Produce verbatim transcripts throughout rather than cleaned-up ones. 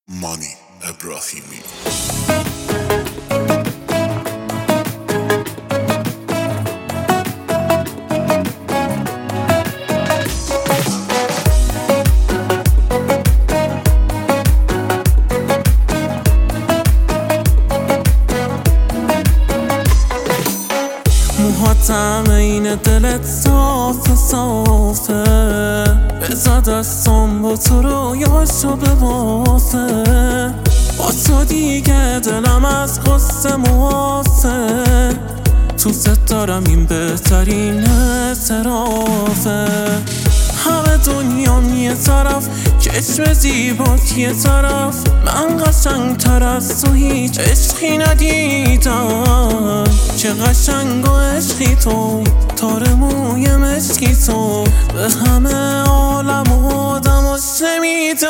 مانی ابراهیمی. موهاتم این دلت صافه صافه، بذار دستم با تو رویاشو ببافه. با تو دیگه دلم از غصه معافه، تو ست دارم این بهترین اعترافه. همه دنیام یه طرف، چشم زیبات یه طرف، من قشنگ تر از تو هیچ عشقی ندیدم. چه قشنگ و عشقی تو، تار موی مشکی تو، به همه عالم و آدم و شنیدم.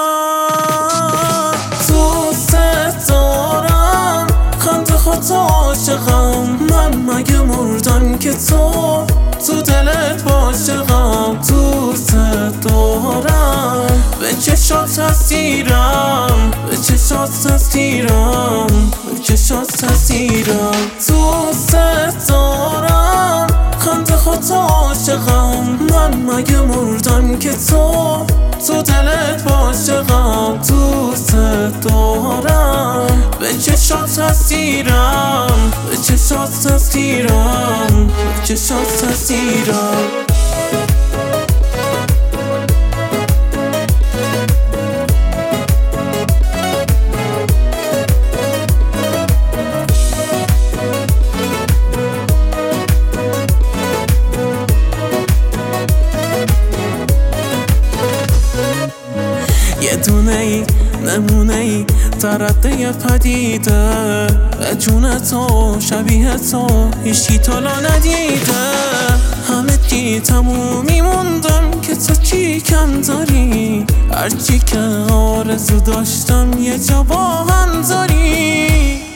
تو ست دارم خنده خود عاشقم، من مگه مردم که تو تو دلت باشقم. تو ست دارم به چشات هستیرم، به چشات هستیرم، به چشات هستیرم. تو ست دارم خنده خود عاشقم، من مگه مردم که تو تو دلت باشقم. تو ست دارم به چشات هستیرم، به چشات هستیرم، به چشات هستیرم. یه دونه ای نمونه ای ترده پدیده، به جون تو شبیه تو هیچی تالا ندیده. همه چی تمومی موندم که تو چی کم داری، هرچی که آرزو داشتم یه جا با هم داری.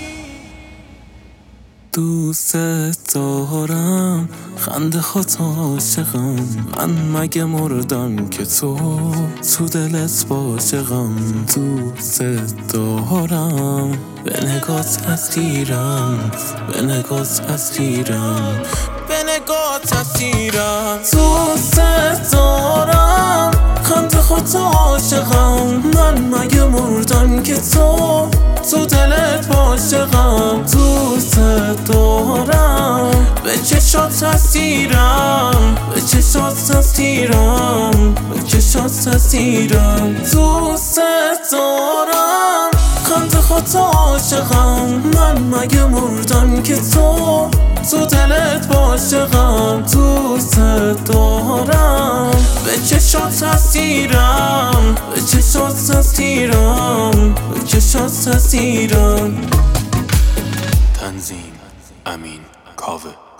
دوست دارم خنده خود عاشقم، من مگه مردم که تو تو دلت باشقم. دوست دارم به نگات هستیرم، به نگات هستیرم، به نگات هستیرم. دوست دارم خنده خود عاشقم، من مگه مردم که تو تو دلت باشقم. دوست دارم به چشات هستیرم، به چشات هستیرم، به چشات هستیرم. دوست دارم خنده خود عاشقم، من مگه مردم که تو تو دلت باشقم. دوست دارم به چشات هستیرم، به چشات هستیرم، به چشات هستیرم. تنظیم امین کاوه.